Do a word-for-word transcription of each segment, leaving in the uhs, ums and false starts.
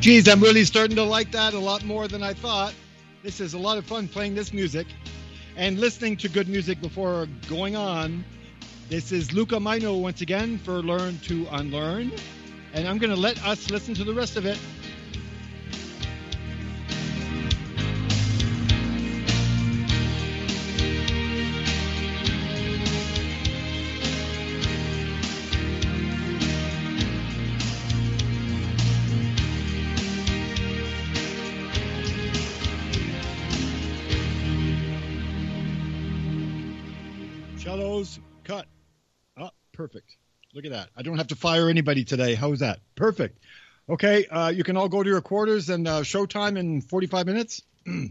Geez, I'm really starting to like that a lot more than I thought. This is a lot of fun playing this music and listening to good music before going on. This is Luca Mino once again for Learn to Unlearn. And I'm going to let us listen to the rest of it. Cellos cut. Oh, perfect. Look at that. I don't have to fire anybody today. How's that? Perfect. Okay, uh, you can all go to your quarters and uh, showtime in forty-five minutes.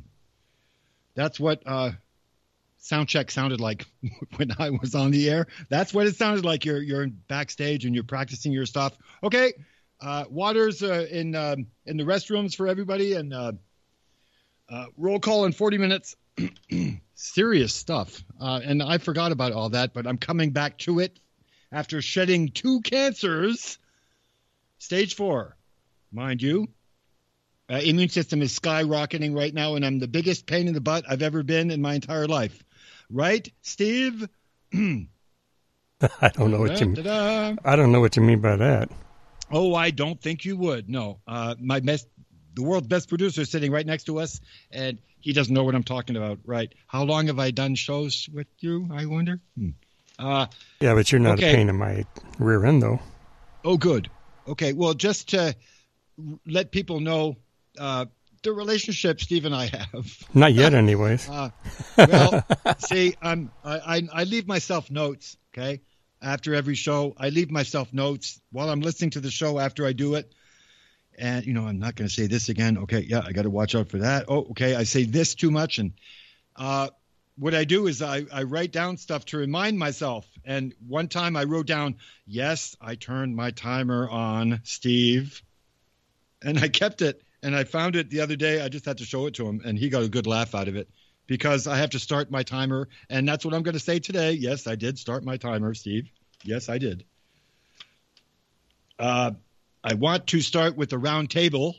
That's what uh, sound check sounded like when I was on the air. That's what it sounded like. You're you're backstage and you're practicing your stuff. Okay, uh, water's uh, in um, in the restrooms for everybody, and uh, uh, roll call in forty minutes. Serious stuff. Uh, and I forgot about all that, but I'm coming back to it after shedding two cancers. Stage four, mind you. Uh, immune system is skyrocketing right now, and I'm the biggest pain in the butt I've ever been in my entire life. Right, Steve? I don't know what you mean. I don't know what you mean by that. Oh, I don't think you would. No. Uh, my best, the world's best producer is sitting right next to us, and he doesn't know what I'm talking about, right? How long have I done shows with you, I wonder? Hmm. Uh, yeah, but you're not okay. a pain in my rear end, though. Oh, good. Okay, well, just to let people know uh, the relationship Steve and I have. Not yet, anyways. uh, well, see, I'm, I, I, I leave myself notes, okay? After every show, I leave myself notes while I'm listening to the show after I do it. And, you know, I'm not going to say this again. Okay, yeah, I got to watch out for that. Oh, okay, I say this too much. And uh, what I do is I, I write down stuff to remind myself. And one time I wrote down, yes, I turned my timer on, Steve. And I kept it. And I found it the other day. I just had to show it to him. And he got a good laugh out of it because I have to start my timer. And that's what I'm going to say today. Yes, I did start my timer, Steve. Yes, I did. Uh I want to start with the round table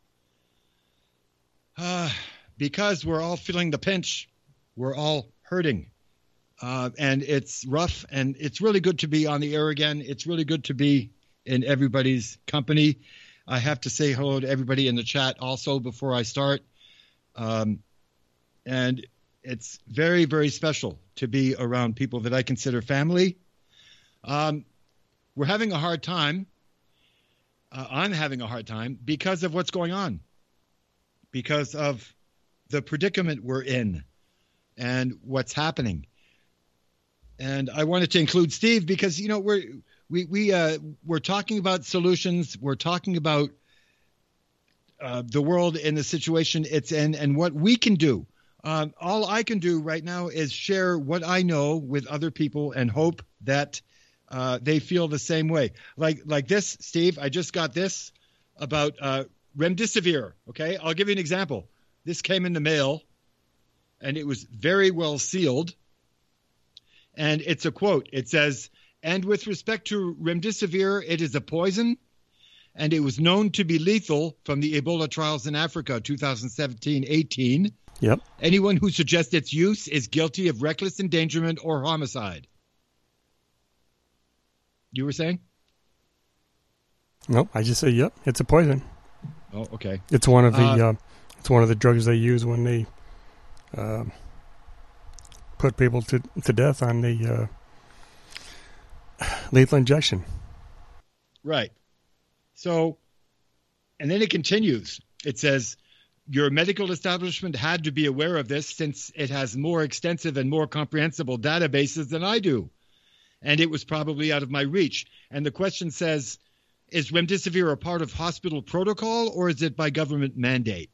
uh, because we're all feeling the pinch. We're all hurting. Uh, and it's rough, and it's really good to be on the air again. It's really good to be in everybody's company. I have to say hello to everybody in the chat also before I start. Um, and it's very, very special to be around people that I consider family. Um, we're having a hard time. Uh, I'm having a hard time because of what's going on, because of the predicament we're in and what's happening. And I wanted to include Steve because, you know, we're, we, we, uh, we're talking about solutions. We're talking about uh, the world in the situation it's in and what we can do. Um, all I can do right now is share what I know with other people and hope that Uh, they feel the same way. Like like this, Steve, I just got this about uh, remdesivir, okay? I'll give you an example. This came in the mail, and it was very well sealed. And it's a quote. It says, and with respect to remdesivir, it is a poison, and it was known to be lethal from the Ebola trials in Africa, two thousand seventeen eighteen. Yep. Anyone who suggests its use is guilty of reckless endangerment or homicide. You were saying? Nope, I just say yep. It's a poison. Oh, okay. It's one of the uh, uh, it's one of the drugs they use when they uh, put people to to death on the uh, lethal injection. Right. So, and then it continues. It says, your medical establishment had to be aware of this since it has more extensive and more comprehensible databases than I do. And it was probably out of my reach. And the question says, is remdesivir a part of hospital protocol or is it by government mandate?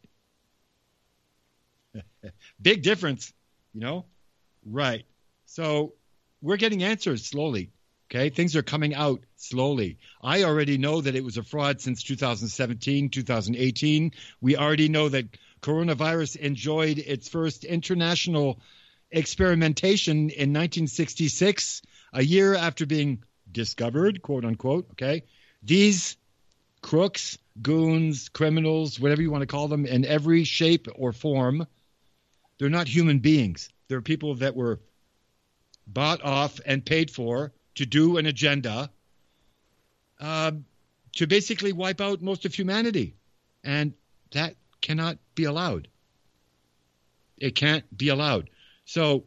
Big difference, you know? Right. So we're getting answers slowly, okay? Things are coming out slowly. I already know that it was a fraud since two thousand seventeen, two thousand eighteen. We already know that coronavirus enjoyed its first international experimentation in nineteen sixty-six, a year after being discovered, quote unquote, okay? These crooks, goons, criminals, whatever you want to call them, in every shape or form. They're not human beings. They're people that were bought off and paid for to do an agenda uh, to basically wipe out most of humanity. And that cannot be allowed. It can't be allowed. So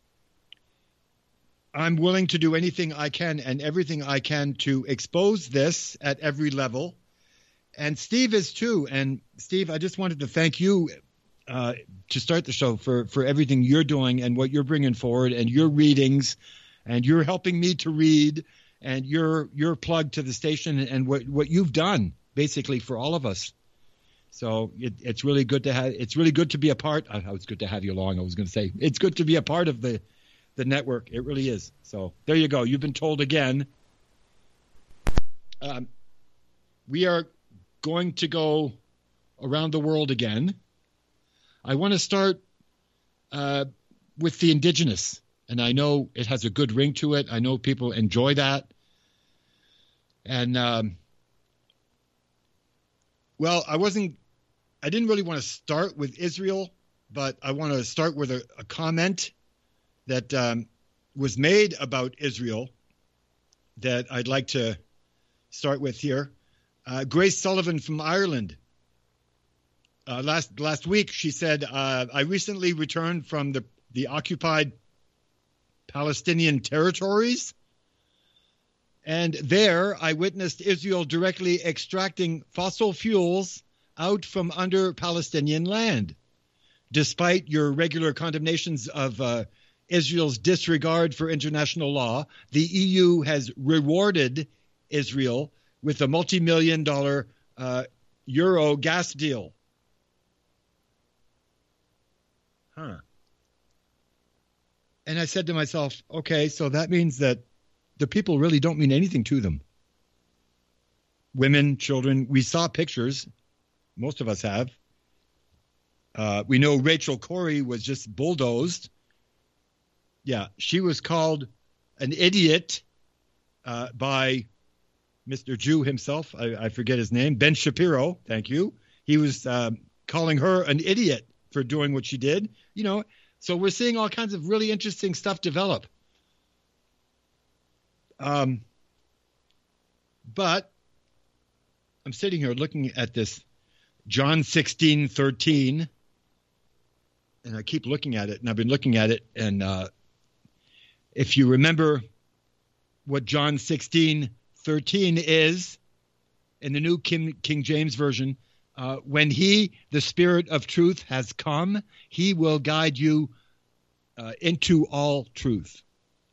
I'm willing to do anything I can and everything I can to expose this at every level. And Steve is too. And Steve, I just wanted to thank you uh, to start the show for, for everything you're doing and what you're bringing forward and your readings, and you're helping me to read, and your your plug to the station and what, what you've done basically for all of us. So it, it's really good to have. It's really good to be a part. I, it's good to have you along. I was going to say it's good to be a part of the the network. It really is. So there you go. You've been told again. Um, we are going to go around the world again. I want to start uh, with the indigenous, and I know it has a good ring to it. I know people enjoy that, and um, well, I wasn't. I didn't really want to start with Israel, but I want to start with a, a comment that um, was made about Israel that I'd like to start with here. Uh, Grace Sullivan from Ireland. Uh, last last week, she said, uh, I recently returned from the, the occupied Palestinian territories, and there I witnessed Israel directly extracting fossil fuels out from under Palestinian land. Despite your regular condemnations of uh, Israel's disregard for international law, the E U has rewarded Israel with a multi-million dollar uh, euro gas deal. Huh. And I said to myself, okay, so that means that the people really don't mean anything to them. Women, children, we saw pictures. Most of us have. Uh, we know Rachel Corrie was just bulldozed. Yeah, she was called an idiot uh, by Mister Jew himself. I, I forget his name. Ben Shapiro, thank you. He was uh, calling her an idiot for doing what she did. You know, so we're seeing all kinds of really interesting stuff develop. Um, but I'm sitting here looking at this John sixteen thirteen, and I keep looking at it, and I've been looking at it, and uh, if you remember what John sixteen thirteen is in the New King, King James Version, uh, when he, the Spirit of truth, has come, he will guide you uh, into all truth.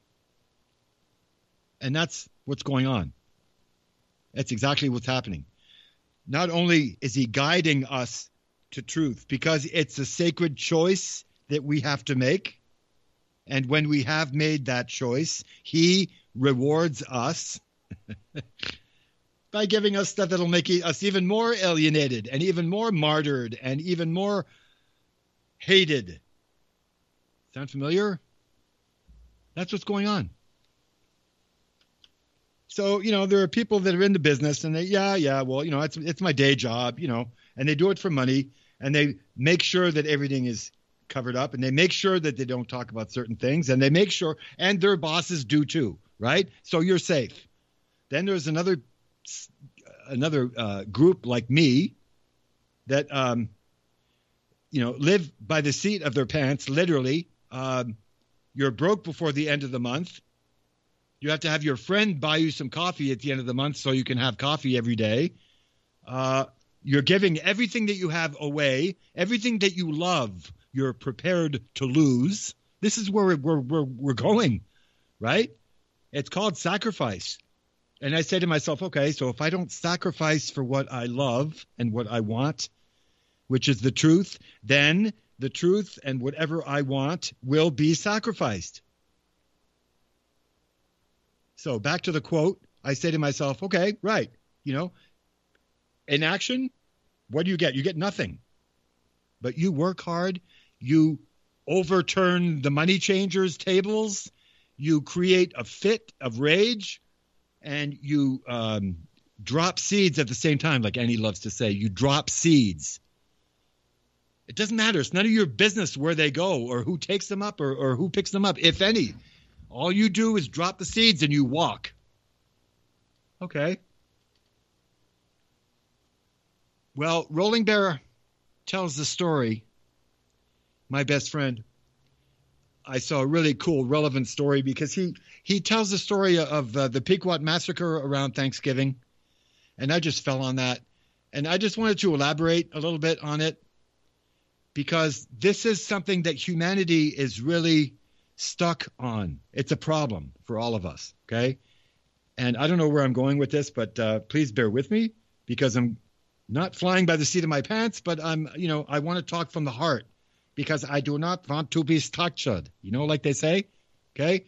And that's what's going on. That's exactly what's happening. Not only is he guiding us to truth, because it's a sacred choice that we have to make. And when we have made that choice, he rewards us by giving us stuff that'll make us even more alienated and even more martyred and even more hated. Sound familiar? That's what's going on. So, you know, there are people that are in the business and they, yeah, yeah, well, you know, it's it's my day job, you know, and they do it for money, and they make sure that everything is covered up, and they make sure that they don't talk about certain things, and they make sure, and their bosses do too, right? So you're safe. Then there's another another uh, group like me that, um, you know, live by the seat of their pants, literally. Um, you're broke before the end of the month. You have to have your friend buy you some coffee at the end of the month so you can have coffee every day. Uh, you're giving everything that you have away, everything that you love, you're prepared to lose. This is where we're, we're, we're going, right? It's called sacrifice. And I say to myself, okay, so if I don't sacrifice for what I love and what I want, which is the truth, then the truth and whatever I want will be sacrificed. So back to the quote, I say to myself, okay, right, you know, in action, what do you get? You get nothing. But you work hard, you overturn the money changers' tables, you create a fit of rage, and you um, drop seeds at the same time, like Annie loves to say. You drop seeds. It doesn't matter. It's none of your business where they go or who takes them up or, or who picks them up, if any. All you do is drop the seeds and you walk. Okay. Well, Rolling Bear tells the story. My best friend. I saw a really cool, relevant story because he, he tells the story of uh, the Pequot massacre around Thanksgiving. And I just fell on that. And I just wanted to elaborate a little bit on it because this is something that humanity is really stuck on. It's a problem for all of us, okay? And I don't know where I'm going with this, but uh, please bear with me because I'm not flying by the seat of my pants, but I'm, you know, I want to talk from the heart because I do not want to be structured, you know, like they say, okay?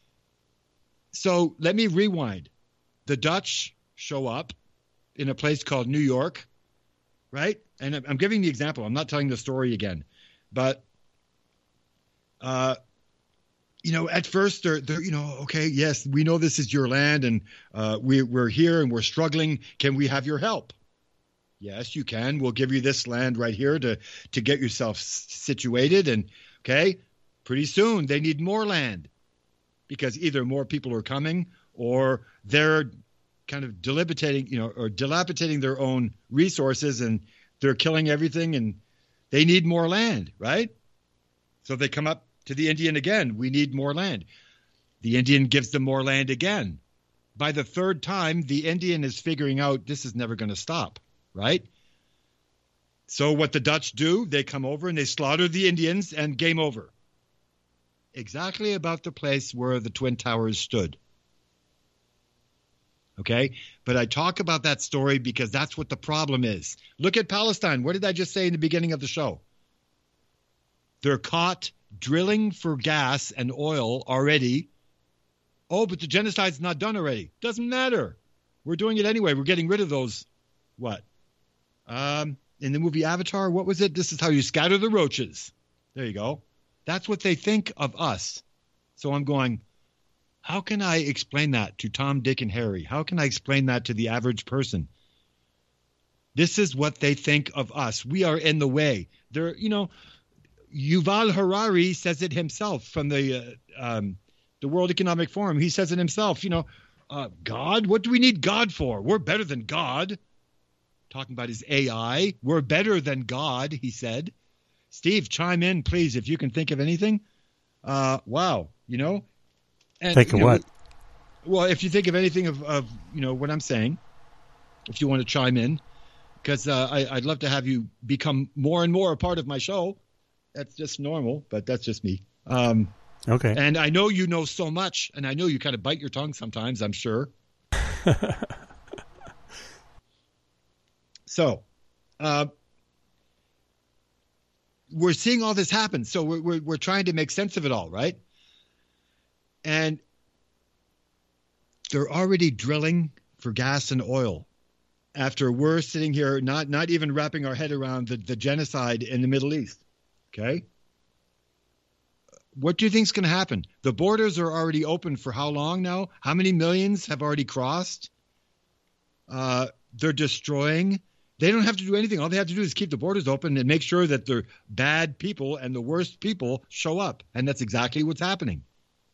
So let me rewind. The Dutch show up in a place called New York, right? And I'm giving the example. I'm not telling the story again, but, uh, you know, at first they're, they're, you know, okay, yes, we know this is your land and uh, we, we're here and we're struggling. Can we have your help? Yes, you can. We'll give you this land right here to, to get yourself situated. And, okay, pretty soon they need more land because either more people are coming or they're kind of dilapidating, you know, or dilapidating their own resources and they're killing everything and they need more land, right? So they come up to the Indian again. We need more land. The Indian gives them more land again. By the third time, the Indian is figuring out this is never going to stop, right? So what the Dutch do, they come over and they slaughter the Indians and game over. Exactly about the place where the Twin Towers stood. Okay? But I talk about that story because that's what the problem is. Look at Palestine. What did I just say in the beginning of the show? They're caught drilling for gas and oil already. Oh, but the genocide's not done already. Doesn't matter. We're doing it anyway. We're getting rid of those, what? Um, in the movie Avatar, what was it? This is how you scatter the roaches. There you go. That's what they think of us. So I'm going, how can I explain that to Tom, Dick, and Harry? How can I explain that to the average person? This is what they think of us. We are in the way. They're, you know, Yuval Harari says it himself from the uh, um, the World Economic Forum. He says it himself. You know, uh, God, what do we need God for? We're better than God. Talking about his A I. We're better than God, he said. Steve, chime in, please, if you can think of anything. Uh, wow, you know. And, think of you know, what? Well, if you think of anything of, of, you know, what I'm saying, if you want to chime in, because uh, I, I'd love to have you become more and more a part of my show. That's just normal, but that's just me. Um, okay. And I know you know so much, and I know you kind of bite your tongue sometimes, I'm sure. So, uh, we're seeing all this happen. So we're, we're we're trying to make sense of it all, right? And they're already drilling for gas and oil after we're sitting here not not even wrapping our head around the, the genocide in the Middle East. Okay? What do you think is going to happen? The borders are already open for how long now? How many millions have already crossed? Uh, they're destroying. They don't have to do anything. All they have to do is keep the borders open and make sure that the bad people and the worst people show up. And that's exactly what's happening.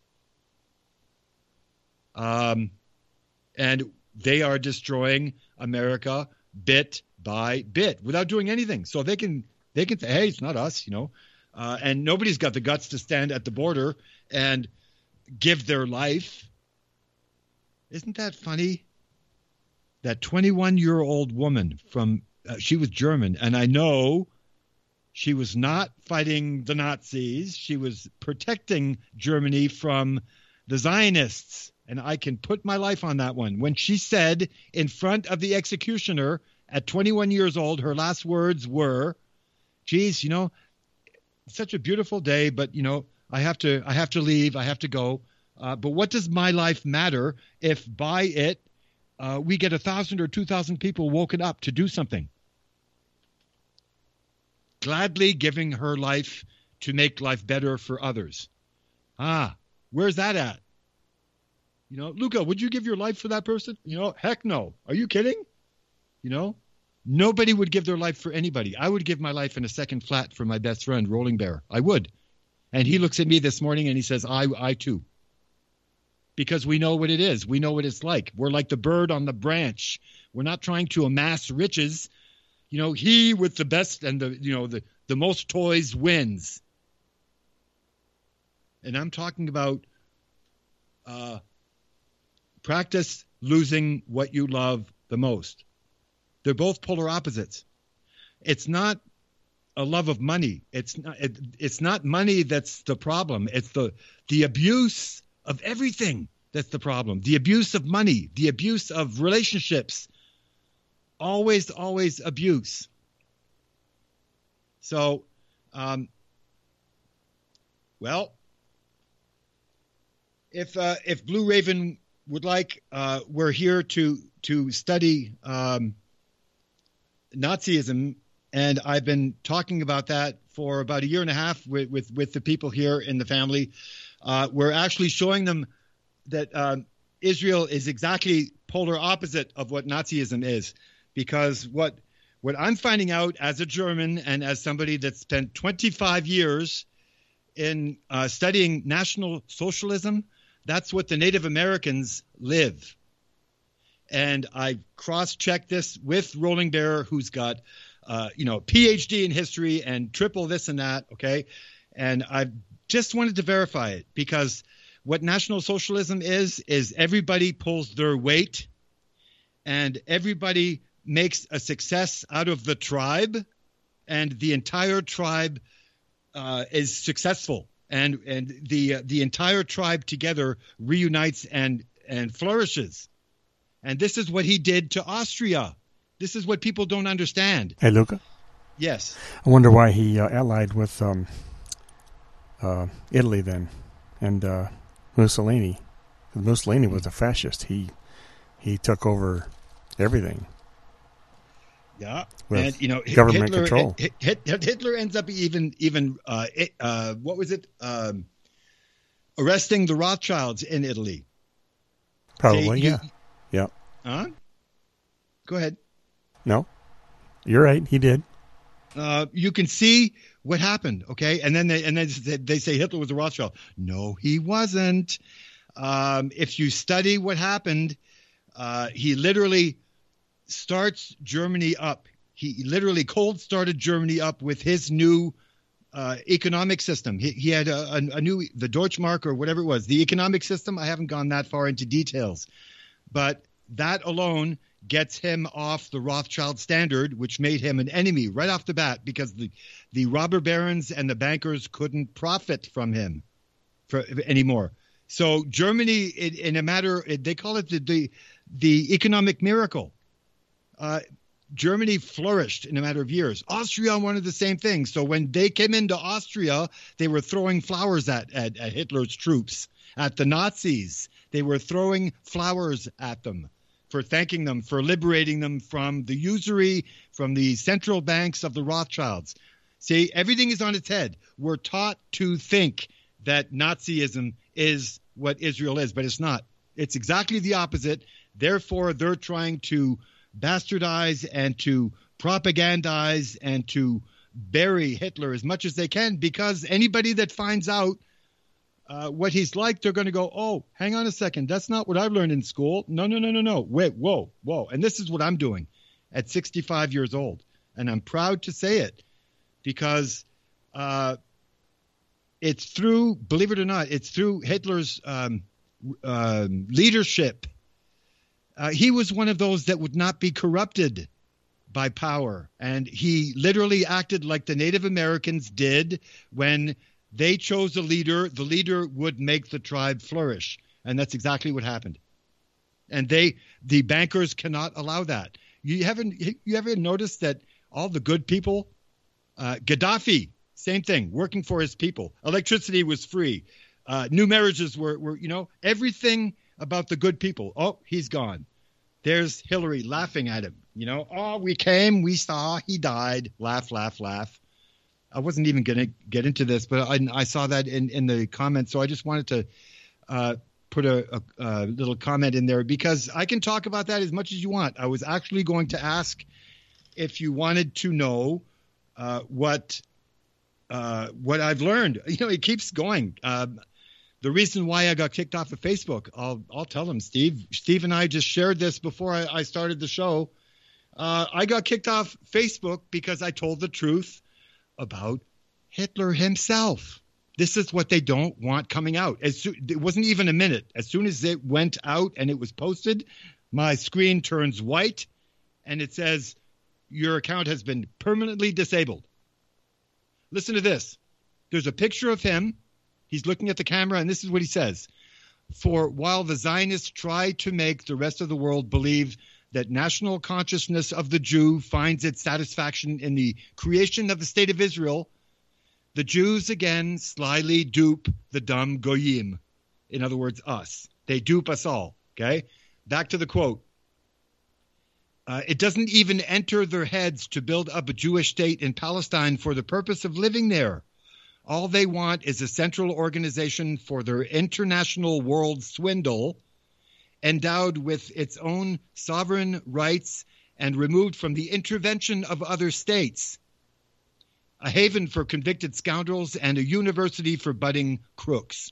Um, and they are destroying America bit by bit without doing anything. So they can they can say, hey, it's not us, you know. Uh, and nobody's got the guts to stand at the border and give their life. Isn't that funny? That twenty-one-year-old woman from, uh, she was German, and I know she was not fighting the Nazis. She was protecting Germany from the Zionists, and I can put my life on that one. When she said in front of the executioner at twenty-one years old, her last words were, geez, you know, it's such a beautiful day, but, you know, I have to, I have to leave. I have to go. Uh, but what does my life matter if by it, Uh, we get a thousand or two thousand people woken up to do something? Gladly giving her life to make life better for others. Ah, where's that at? You know, Luca, would you give your life for that person? You know, heck no. Are you kidding? You know, nobody would give their life for anybody. I would give my life in a second flat for my best friend, Rolling Bear. I would. And he looks at me this morning and he says, I, I too. Because we know what it is. We know what it's like. We're like the bird on the branch. We're not trying to amass riches. You know, he with the best and the, you know, the, the most toys wins. And I'm talking about uh, practice losing what you love the most. They're both polar opposites. It's not a love of money. It's not, it, it's not money that's the problem. It's the, the abuse of everything that's the problem. The abuse of money, the abuse of relationships. Always, always abuse. So, um, well, if uh, if Blue Raven would like, uh, we're here to to study um, Nazism, and I've been talking about that for about a year and a half with with, with the people here in the family. Uh, we're actually showing them that uh, Israel is exactly polar opposite of what Nazism is, because what what I'm finding out as a German and as somebody that spent twenty-five years in uh, studying National Socialism, that's what the Native Americans live. And I cross-checked this with Rolling Bear, who's got, uh, you know, P H D in history and triple this and that, okay? And I just wanted to verify it, because what National Socialism is, is everybody pulls their weight and everybody makes a success out of the tribe, and the entire tribe uh, is successful. And and the uh, the entire tribe together reunites and and flourishes. And this is what he did to Austria. This is what people don't understand. Hey, Luca? Yes. I wonder why he uh, allied with um, uh, Italy then, and uh, Mussolini. Mussolini was a fascist. He he took over everything. Yeah, and you know, government Hitler, control. Hitler ends up even even uh, it, uh, what was it? Um, arresting the Rothschilds in Italy. Probably, they, yeah, he, yeah. Huh? Go ahead. No, you're right. He did. Uh, you can see what happened, okay? And then they and then they say Hitler was a Rothschild. No, he wasn't. Um, if you study what happened, uh, he literally starts Germany up. He literally cold started Germany up with his new uh, economic system. He, he had a, a, a new, the Deutschmark or whatever it was, the economic system. I haven't gone that far into details, but that alone gets him off the Rothschild standard, which made him an enemy right off the bat, because the, the robber barons and the bankers couldn't profit from him for, anymore. So Germany, in, in a matter, they call it the, the, the economic miracle. Uh, Germany flourished in a matter of years. Austria wanted the same thing. So when they came into Austria, they were throwing flowers at, at, at Hitler's troops, at the Nazis. They were throwing flowers at them for thanking them, for liberating them from the usury, from the central banks of the Rothschilds. See, everything is on its head. We're taught to think that Nazism is what Israel is, but it's not. It's exactly the opposite. Therefore, they're trying to bastardize and to propagandize and to bury Hitler as much as they can, because anybody that finds out uh, what he's like, they're going to go, oh, hang on a second. That's not what I learned in school. No, no, no, no, no. Wait, whoa, whoa. And this is what I'm doing at sixty-five years old. And I'm proud to say it, because uh, it's through, believe it or not, it's through Hitler's um, uh, leadership. Uh, he was one of those that would not be corrupted by power. And he literally acted like the Native Americans did when they chose a leader. The leader would make the tribe flourish. And that's exactly what happened. And they, the bankers cannot allow that. You haven't, you ever noticed that all the good people, uh, Gaddafi, same thing, working for his people. Electricity was free. Uh, new marriages were, were, you know, everything about the good people. Oh, he's gone. There's Hillary laughing at him. You know, oh, we came, we saw, he died. Laugh, laugh, laugh. I wasn't even going to get into this, but I, I saw that in, in the comments. So I just wanted to uh, put a, a, a little comment in there because I can talk about that as much as you want. I was actually going to ask if you wanted to know uh, what uh, what I've learned. You know, it keeps going. Um, the reason why I got kicked off of Facebook, I'll I'll tell them, Steve. Steve and I just shared this before I, I started the show. Uh, I got kicked off Facebook because I told the truth about Hitler himself. This is what they don't want coming out. As so, it wasn't even a minute. As soon as it went out and it was posted, my screen turns white and it says, your account has been permanently disabled. Listen to this. There's a picture of him. He's looking at the camera, and this is what he says. For while the Zionists try to make the rest of the world believe that national consciousness of the Jew finds its satisfaction in the creation of the state of Israel, the Jews again slyly dupe the dumb goyim. In other words, us. They dupe us all. Okay? Back to the quote. Uh, it doesn't even enter their heads to build up a Jewish state in Palestine for the purpose of living there. All they want is a central organization for their international world swindle, endowed with its own sovereign rights and removed from the intervention of other states. A haven for convicted scoundrels and a university for budding crooks.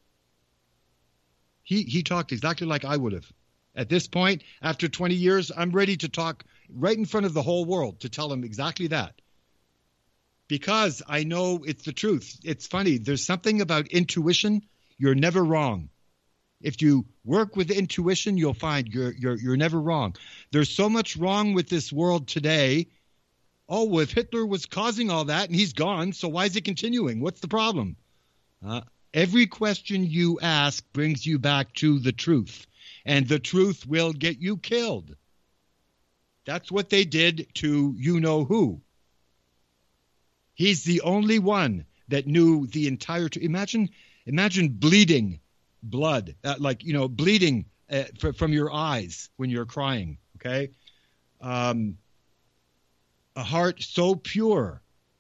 He he talked exactly like I would have. At this point, after twenty years, I'm ready to talk right in front of the whole world to tell them exactly that. Because I know it's the truth. It's funny. There's something about intuition. You're never wrong. If you work with intuition, you'll find you're you're you're never wrong. There's so much wrong with this world today. Oh, well, if Hitler was causing all that and he's gone, so why is it continuing? What's the problem? Uh, every question you ask brings you back to the truth, and the truth will get you killed. That's what they did to you-know-who. He's the only one that knew the entire truth. Imagine, imagine bleeding blood, uh, like, you know, bleeding uh, f- from your eyes when you're crying, okay? Um, a heart so pure.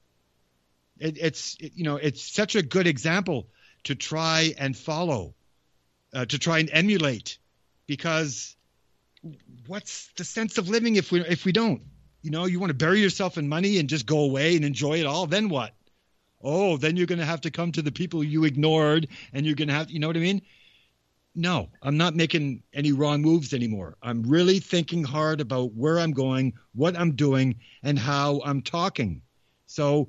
It, it's, it, you know, it's such a good example to try and follow, uh, to try and emulate, because what's the sense of living if we if we don't? You know, you want to bury yourself in money and just go away and enjoy it all. Then what? Oh, then you're going to have to come to the people you ignored, and you're going to have, you know what I mean? No, I'm not making any wrong moves anymore. I'm really thinking hard about where I'm going, what I'm doing, and how I'm talking. So,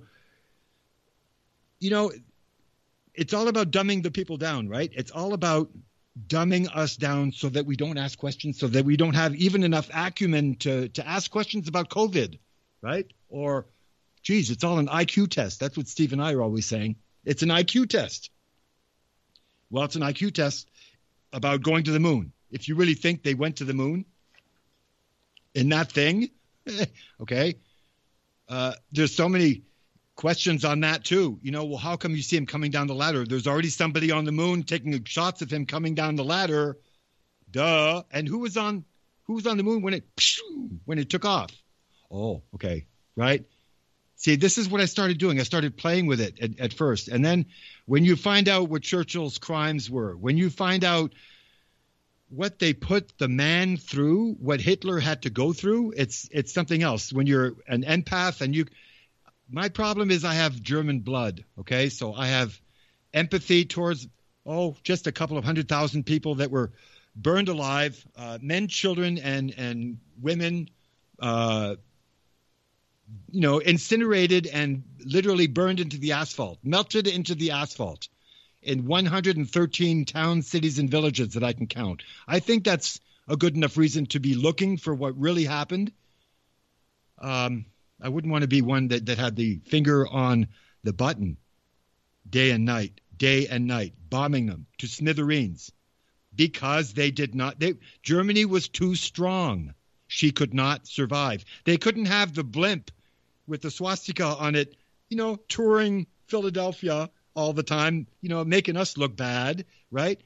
you know, it's all about dumbing the people down, right? It's all about dumbing us down so that we don't ask questions, so that we don't have even enough acumen to, to ask questions about COVID, right? Or, geez, it's all an I Q test. That's what Steve and I are always saying. It's an I Q test. Well, it's an I Q test about going to the moon. If you really think they went to the moon in that thing, okay, uh, there's so many questions on that too. You know, well, how come you see him coming down the ladder? There's already somebody on the moon taking shots of him coming down the ladder. Duh. And who was on who was on the moon when it when it took off? Oh, okay, right. See, this is what I started doing. I started playing with it at, at first. And then when you find out what Churchill's crimes were, when you find out what they put the man through, what Hitler had to go through, it's it's something else. When you're an empath and you – my problem is I have German blood, okay? So I have empathy towards, oh, just a couple of hundred thousand people that were burned alive, uh, men, children, and, and women uh you know, incinerated and literally burned into the asphalt, melted into the asphalt in one hundred thirteen towns, cities, and villages that I can count. I think that's a good enough reason to be looking for what really happened. Um, I wouldn't want to be one that, that had the finger on the button day and night, day and night, bombing them to smithereens because they did not. They, Germany was too strong. She could not survive. They couldn't have the blimp with the swastika on it, you know, touring Philadelphia all the time, you know, making us look bad, right?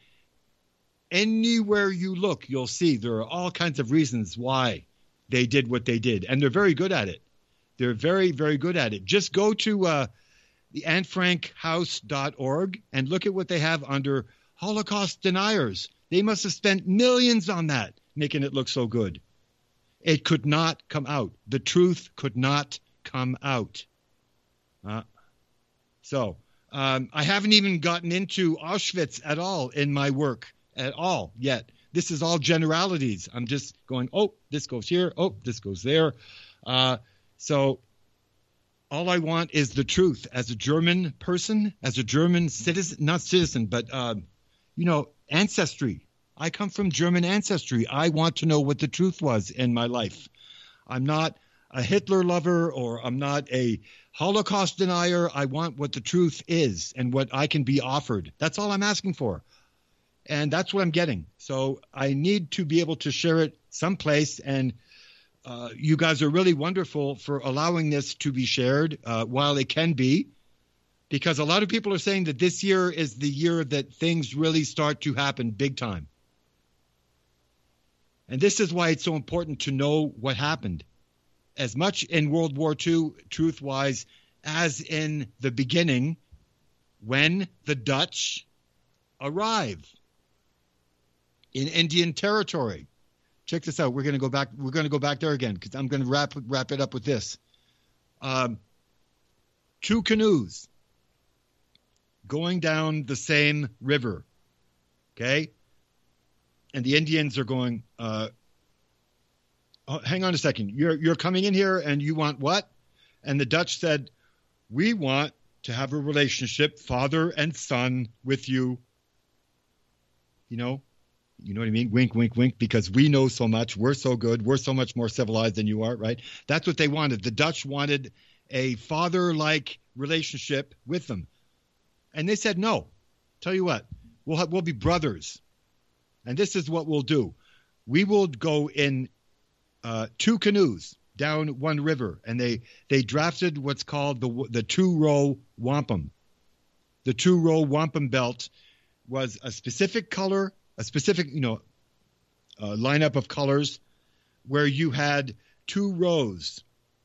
Anywhere you look, you'll see there are all kinds of reasons why they did what they did. And they're very good at it. They're very, very good at it. Just go to uh, the anne frank house dot org and look at what they have under Holocaust deniers. They must have spent millions on that, making it look so good. It could not come out. The truth could not come out. Uh, so um, I haven't even gotten into Auschwitz at all in my work at all yet. This is all generalities. I'm just going, oh, this goes here. Oh, this goes there. Uh, so all I want is the truth as a German person, as a German citizen, not citizen, but, uh, you know, ancestry. I come from German ancestry. I want to know what the truth was in my life. I'm not a Hitler lover or I'm not a Holocaust denier. I want what the truth is and what I can be offered. That's all I'm asking for. And that's what I'm getting. So I need to be able to share it someplace. And uh, you guys are really wonderful for allowing this to be shared uh, while it can be. Because a lot of people are saying that this year is the year that things really start to happen big time. And this is why it's so important to know what happened. As much in World War Two, truth-wise, as in the beginning, when the Dutch arrive in Indian territory. Check this out. We're going to go back. We're going to go back there again because I'm going to wrap wrap it up with this. Um, two canoes going down the same river. Okay, and the Indians are going. Uh, oh, hang on a second. You're you're coming in here and you want what? And the Dutch said, "We want to have a relationship, father and son, with you." You know. You know what I mean? Wink, wink, wink, because we know so much. We're so good. We're so much more civilized than you are, right? That's what they wanted. The Dutch wanted a father-like relationship with them. And they said, no. Tell you what, we'll have, we'll be brothers. And this is what we'll do. We will go in uh, two canoes down one river. And they, they drafted what's called the, the two-row wampum. The two-row wampum belt was a specific color, a specific, you know, uh, lineup of colors where you had two rows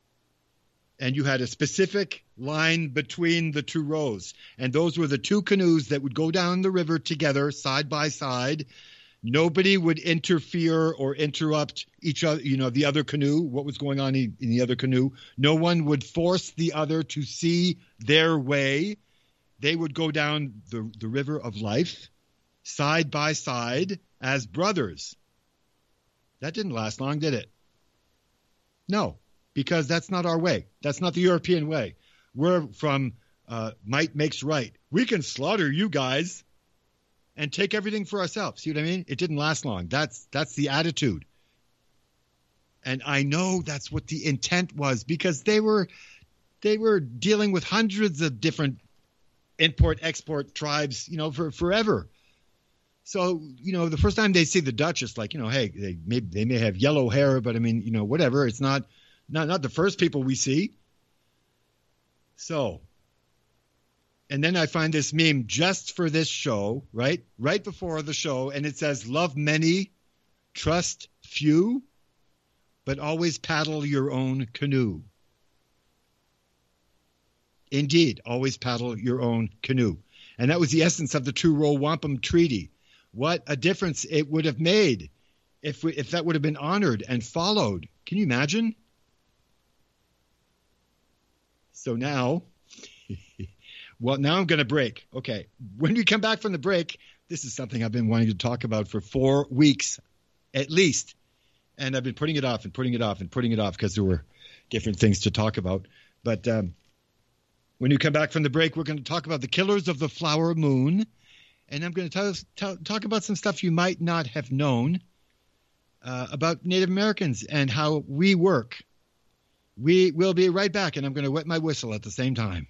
and you had a specific line between the two rows. And those were the two canoes that would go down the river together side by side. Nobody would interfere or interrupt each other, you know, the other canoe, what was going on in, in the other canoe. No one would force the other to see their way. They would go down the, the river of life side by side as brothers. That didn't last long, did it? No, because that's not our way. That's not the European way. We're from uh, might makes right. We can slaughter you guys and take everything for ourselves. See what I mean? It didn't last long. That's that's the attitude. And I know that's what the intent was because they were they were dealing with hundreds of different import-export tribes, you know, for forever. So, you know, the first time they see the Dutch, it's like, you know, hey, they may, they may have yellow hair, but I mean, you know, whatever. It's not, not, not the first people we see. So, and then I find this meme just for this show, right? Right before the show. And it says, love many, trust few, but always paddle your own canoe. Indeed, always paddle your own canoe. And that was the essence of the two-row wampum treaty. What a difference it would have made if we, if that would have been honored and followed. Can you imagine? So now, well, now I'm going to break. Okay. When we come back from the break, this is something I've been wanting to talk about for four weeks at least. And I've been putting it off and putting it off and putting it off because there were different things to talk about. But um, when you come back from the break, we're going to talk about the Killers of the Flower Moon. And I'm going to tell, tell, talk about some stuff you might not have known uh, about Native Americans and how we work. We will be right back, and I'm going to wet my whistle at the same time.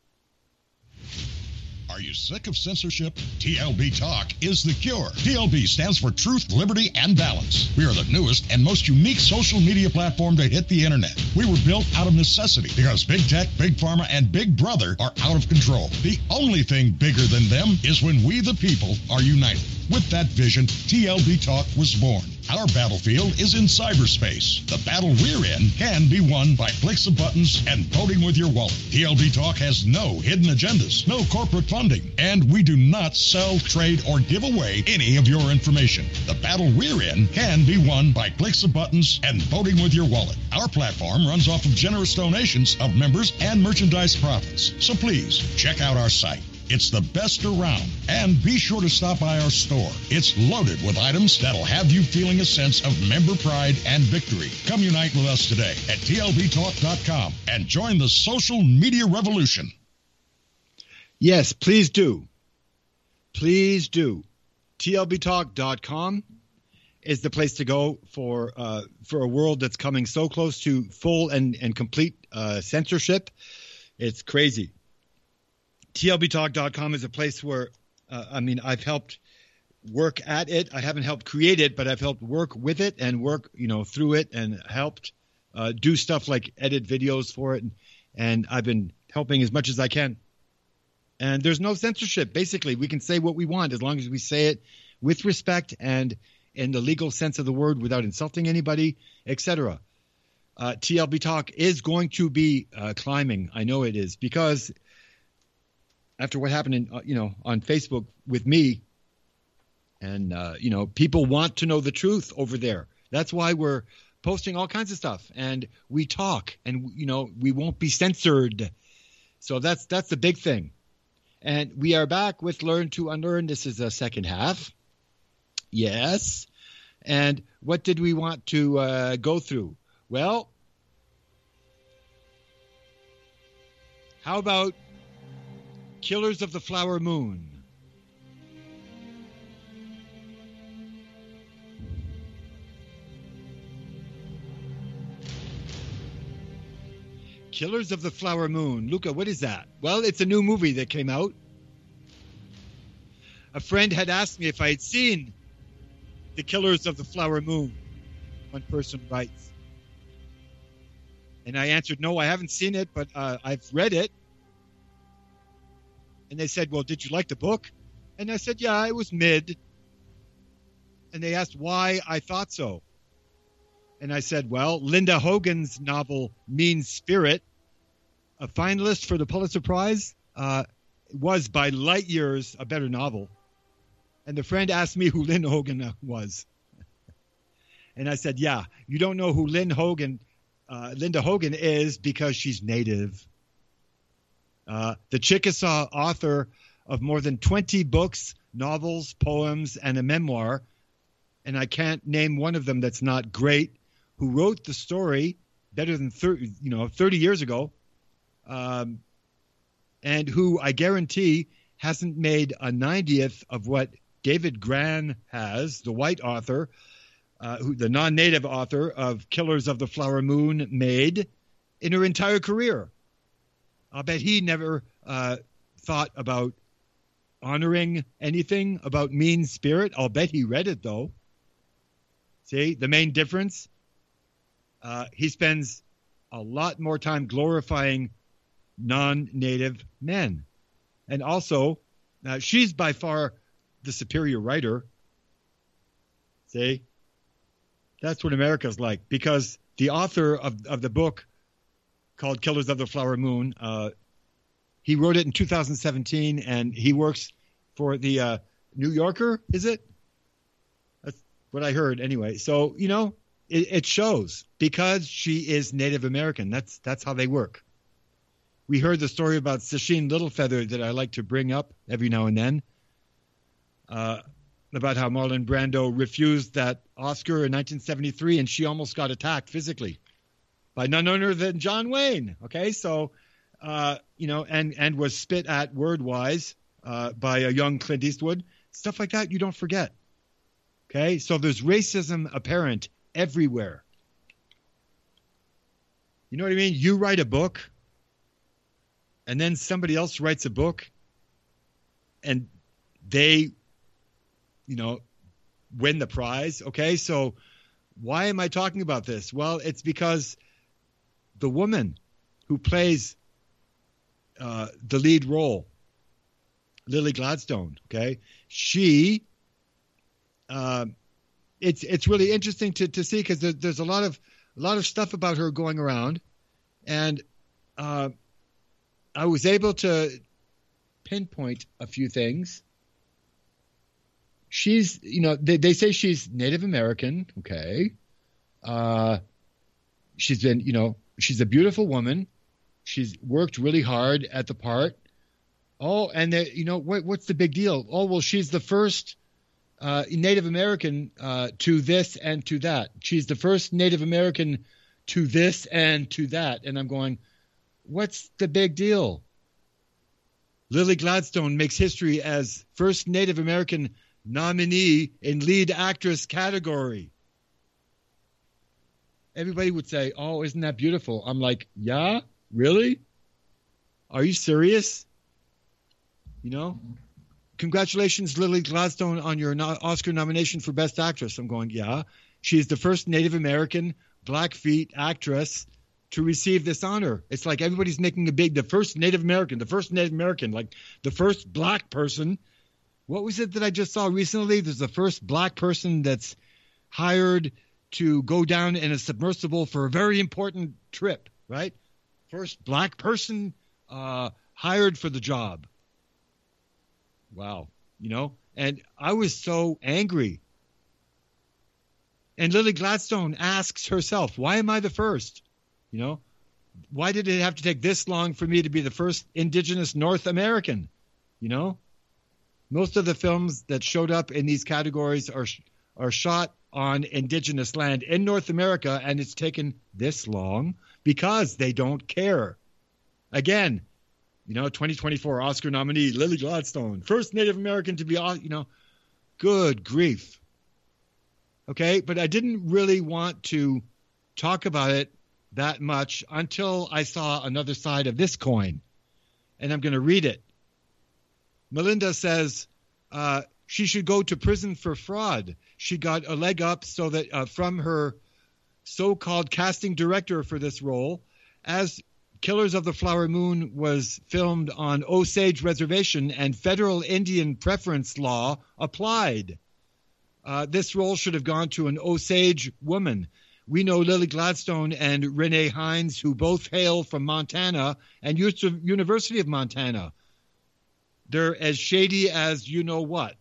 Are you sick of censorship? T L B Talk is the cure. T L B stands for Truth, Liberty, and Balance. We are the newest and most unique social media platform to hit the internet. We were built out of necessity because Big Tech, Big Pharma, and Big Brother are out of control. The only thing bigger than them is when we the people are united. With that vision, T L B Talk was born. Our battlefield is in cyberspace. The battle we're in can be won by clicks of buttons and voting with your wallet. T L B Talk has no hidden agendas, no corporate funding, and we do not sell, trade, or give away any of your information. The battle we're in can be won by clicks of buttons and voting with your wallet. Our platform runs off of generous donations of members and merchandise profits. So please, check out our site. It's the best around. And be sure to stop by our store. It's loaded with items that'll have you feeling a sense of member pride and victory. Come unite with us today at T L B talk dot com and join the social media revolution. Yes, please do. Please do. T L B talk dot com is the place to go for uh, for a world that's coming so close to full and, and complete uh, censorship. It's crazy. T L B talk dot com is a place where, uh, I mean, I've helped work at it. I haven't helped create it, but I've helped work with it and work, you know, through it and helped uh, do stuff like edit videos for it. And, and I've been helping as much as I can. And there's no censorship. Basically, we can say what we want as long as we say it with respect and in the legal sense of the word without insulting anybody, et cetera. Uh, T L B Talk is going to be uh, climbing. I know it is, because after what happened in, uh, you know, on Facebook with me, and, uh, you know, people want to know the truth over there. That's why we're posting all kinds of stuff, and we talk, and, you know, we won't be censored. So that's that's the big thing. And we are back with Learn to Unlearn. This is the second half. Yes. And what did we want to uh, go through? Well, how about Killers of the Flower Moon? Killers of the Flower Moon. Luca, what is that? Well, it's a new movie that came out. A friend had asked me if I had seen The Killers of the Flower Moon. One person writes. And I answered, no, I haven't seen it, but uh, I've read it. And they said, well, did you like the book? And I said, yeah, it was mid. And they asked why I thought so. And I said, well, Linda Hogan's novel, Mean Spirit, a finalist for the Pulitzer Prize, uh, was by light years a better novel. And the friend asked me who Lynn Hogan was. And I said, yeah, you don't know who Lynn Hogan, uh, Linda Hogan is because she's Native. Uh, the Chickasaw author of more than twenty books, novels, poems, and a memoir, and I can't name one of them that's not great, who wrote the story better than thirty, you know, thirty years ago, um, and who I guarantee hasn't made a ninetieth of what David Grann has, the white author, uh, who the non-native author of Killers of the Flower Moon, made in her entire career. I'll bet he never uh, thought about honoring anything about Mean Spirit. I'll bet he read it, though. See, the main difference? Uh, he spends a lot more time glorifying non-native men. And also, uh, she's by far the superior writer. See? That's what America's like. Because the author of, of the book called Killers of the Flower Moon, uh, he wrote it in two thousand seventeen, and he works for the uh, New Yorker, is it? That's what I heard anyway. So, you know, it, it shows because she is Native American. That's that's how they work. We heard the story about Sacheen Littlefeather that I like to bring up every now and then, uh, about how Marlon Brando refused that Oscar in nineteen seventy-three, and she almost got attacked physically by none other than John Wayne. Okay, so, uh, you know, and, and was spit at word-wise uh, by a young Clint Eastwood. Stuff like that you don't forget. Okay, so there's racism apparent everywhere. You know what I mean? You write a book, and then somebody else writes a book, and they, you know, win the prize. Okay, so why am I talking about this? Well, it's because the woman who plays uh, the lead role, Lily Gladstone, okay, she uh, it's it's really interesting to, to see because there, there's a lot of a lot of stuff about her going around, and uh, I was able to pinpoint a few things. She's, you know, they, they say she's Native American. Okay. Uh, she's been, you know, she's a beautiful woman. She's worked really hard at the part. Oh, and they, you know, what, what's the big deal? Oh, well, she's the first uh, Native American uh, to this and to that. She's the first Native American to this and to that. And I'm going, what's the big deal? Lily Gladstone makes history as first Native American nominee in lead actress category. Everybody would say, oh, isn't that beautiful? I'm like, yeah, really? Are you serious? You know, congratulations, Lily Gladstone, on your no- Oscar nomination for Best Actress. I'm going, yeah. She's the first Native American Blackfeet actress to receive this honor. It's like everybody's making a big, the first Native American, the first Native American, like the first black person. What was it that I just saw recently? There's the first black person that's hired to go down in a submersible for a very important trip, right? First black person uh, hired for the job. Wow. You know, and I was so angry. And Lily Gladstone asks herself, why am I the first? You know, why did it have to take this long for me to be the first indigenous North American? You know, most of the films that showed up in these categories are are shot on indigenous land in North America, and it's taken this long because they don't care. Again, you know, twenty twenty-four Oscar nominee Lily Gladstone, first Native American to be, you know, good grief. Okay, but I didn't really want to talk about it that much until I saw another side of this coin, and I'm going to read it. Melinda says uh, she should go to prison for fraud. She got a leg up so that uh, from her so-called casting director for this role, as Killers of the Flower Moon was filmed on Osage Reservation and federal Indian preference law applied. Uh, this role should have gone to an Osage woman. We know Lily Gladstone and Renee Hines, who both hail from Montana and University of Montana. They're as shady as you know what.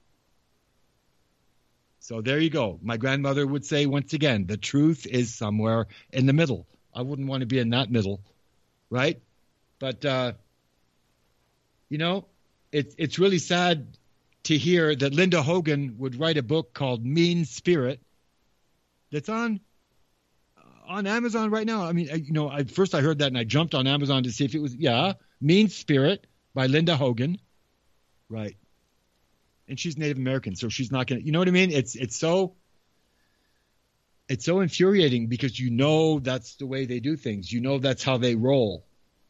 So there you go. My grandmother would say, once again, the truth is somewhere in the middle. I wouldn't want to be in that middle, right? But, uh, you know, it, it's really sad to hear that Linda Hogan would write a book called Mean Spirit that's on on Amazon right now. I mean, you know, I, first I heard that and I jumped on Amazon to see if it was, yeah, Mean Spirit by Linda Hogan. Right. And she's Native American, so she's not going to, you know what I mean? It's, it's so, it's so infuriating because you know that's the way they do things. You know that's how they roll.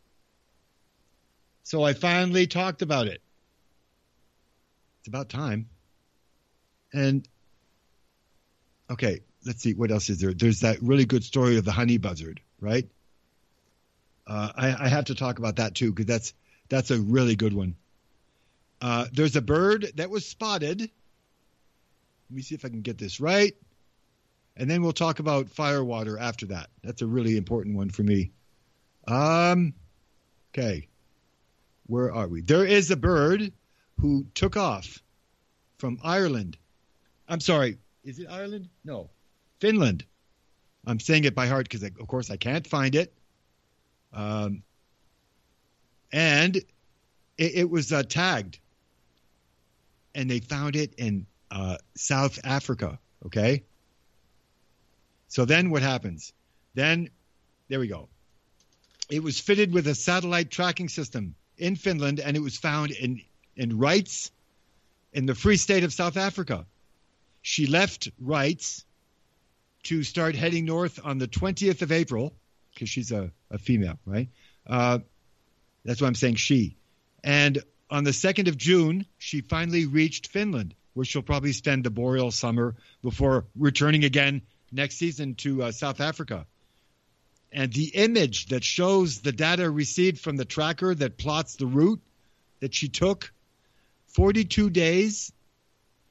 So I finally talked about it. It's about time. And, okay, let's see, what else is there? There's that really good story of the honey buzzard, right? Uh, I, I have to talk about that too, because that's that's a really good one. Uh, there's a bird that was spotted. Let me see if I can get this right. And then we'll talk about firewater after that. That's a really important one for me. Um, okay. Where are we? There is a bird who took off from Ireland. I'm sorry. Is it Ireland? No. Finland. I'm saying it by heart because, of course, I can't find it. Um, and it, it was uh, tagged. And they found it in uh, South Africa, okay? So then what happens? Then, there we go. It was fitted with a satellite tracking system in Finland, and it was found in, in Rights in the Free State of South Africa. She left Rights to start heading north on the twentieth of April, because she's a, a female, right? Uh, that's why I'm saying she. And on the second of June, she finally reached Finland, where she'll probably spend the boreal summer before returning again next season to uh, South Africa. And the image that shows the data received from the tracker that plots the route that she took, forty-two days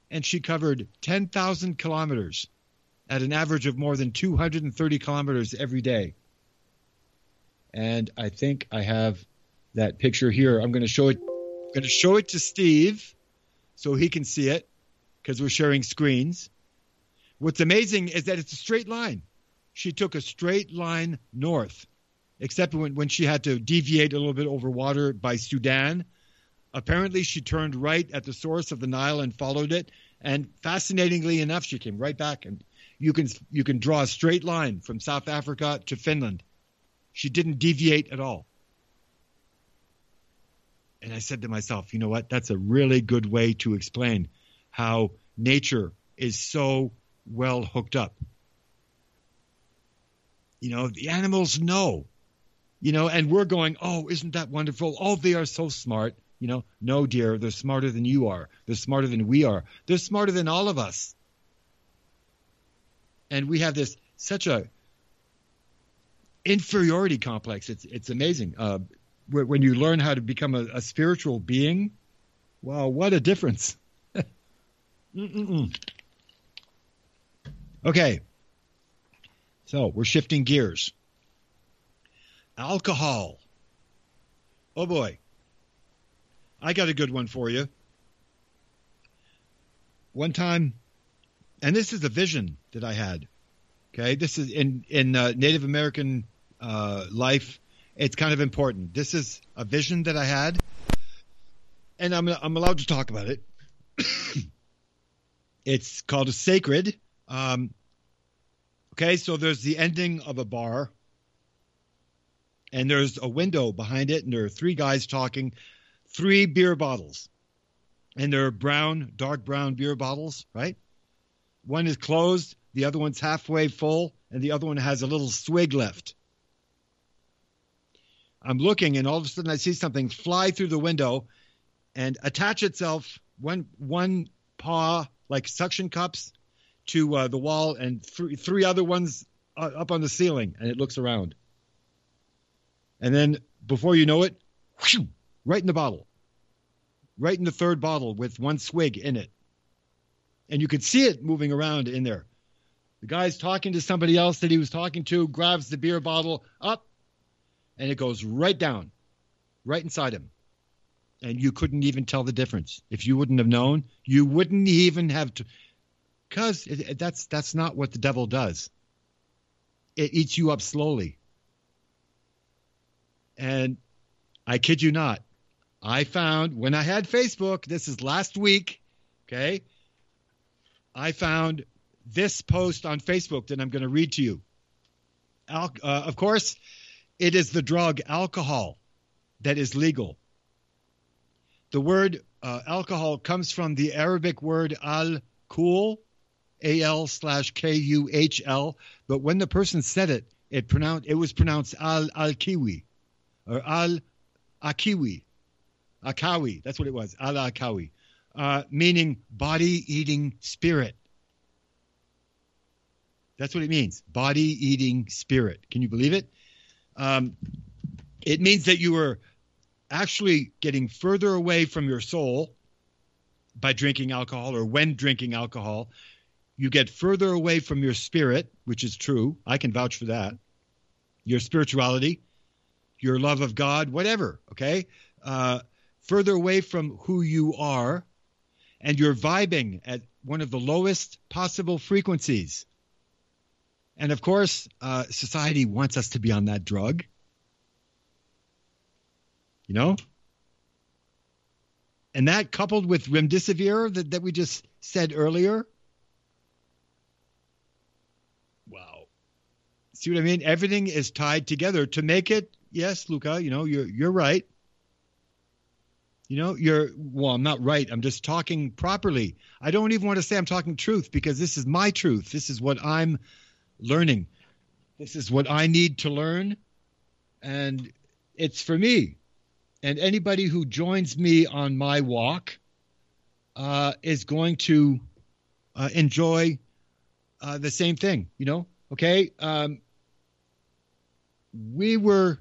and she covered ten thousand kilometers at an average of more than two hundred thirty kilometers every day. And I think I have that picture here. I'm going to show it. I'm going to show it to Steve so he can see it because we're sharing screens. What's amazing is that it's a straight line. She took a straight line north, except when, when she had to deviate a little bit over water by Sudan. Apparently, she turned right at the source of the Nile and followed it. And fascinatingly enough, she came right back. And you can you can draw a straight line from South Africa to Finland. She didn't deviate at all. And I said to myself, you know what? That's a really good way to explain how nature is so well hooked up. You know, the animals know, you know, and we're going, oh, isn't that wonderful? Oh, they are so smart. You know, no, dear, they're smarter than you are. They're smarter than we are. They're smarter than all of us. And we have this such a inferiority complex. It's it's amazing. Uh, when you learn how to become a, a spiritual being, wow, what a difference. Mm-mm-mm. Okay. So we're shifting gears. Alcohol. Oh, boy. I got a good one for you. One time, and this is a vision that I had. Okay, this is in, in uh, Native American uh, life. It's kind of important. This is a vision that I had, and I'm I'm allowed to talk about it. It's called a sacred. Um, okay, so there's the ending of a bar, and there's a window behind it, and there are three guys talking, three beer bottles, and they're brown, dark brown beer bottles, right? One is closed, the other one's halfway full, and the other one has a little swig left. I'm looking, and all of a sudden I see something fly through the window and attach itself, one one paw, like suction cups, to uh, the wall, and th- three other ones uh, up on the ceiling, and it looks around. And then, before you know it, whew, right in the bottle. Right in the third bottle with one swig in it. And you could see it moving around in there. The guy's talking to somebody else that he was talking to, grabs the beer bottle up, and it goes right down, right inside him. And you couldn't even tell the difference. If you wouldn't have known, you wouldn't even have to, because that's that's not what the devil does. It eats you up slowly. And I kid you not, I found when I had Facebook, this is last week, okay, I found this post on Facebook that I'm going to read to you. Al- uh, of course, it is the drug alcohol that is legal. The word uh, alcohol comes from the Arabic word al-kuhl, A L slash K U H L, but when the person said it, it pronounced it was pronounced al-al-kiwi or al-akiwi, akawi. That's what it was, al-akawi, uh, meaning body-eating spirit. That's what it means, body-eating spirit. Can you believe it? Um, it means that you are actually getting further away from your soul by drinking alcohol, or when drinking alcohol. You get further away from your spirit, which is true. I can vouch for that. Your spirituality, your love of God, whatever, okay? Uh, further away from who you are, and you're vibing at one of the lowest possible frequencies. And of course, uh, society wants us to be on that drug. You know? And that coupled with remdesivir that, that we just said earlier. Wow. See what I mean? Everything is tied together to make it. Yes, Luca, you know, you're you're right. You know, you're, well, I'm not right. I'm just talking properly. I don't even want to say I'm talking truth, because this is my truth. This is what I'm learning. This is what I need to learn. And it's for me. And anybody who joins me on my walk uh, is going to uh, enjoy uh, the same thing, you know? Okay? Um, we were